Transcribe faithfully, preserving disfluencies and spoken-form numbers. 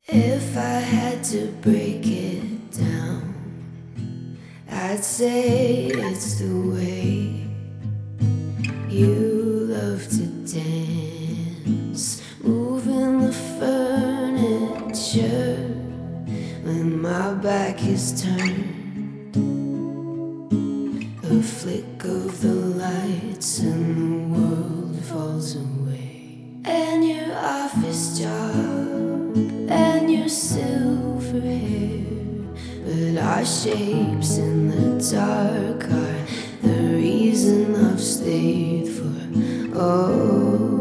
If I had to break it down, I'd say it's the way you love to dance, moving the furniture when my back is turned. A flick of the lights and the world falls away. And your office job and your silver hair, but our shapes in the dark are the reason I've stayed for oh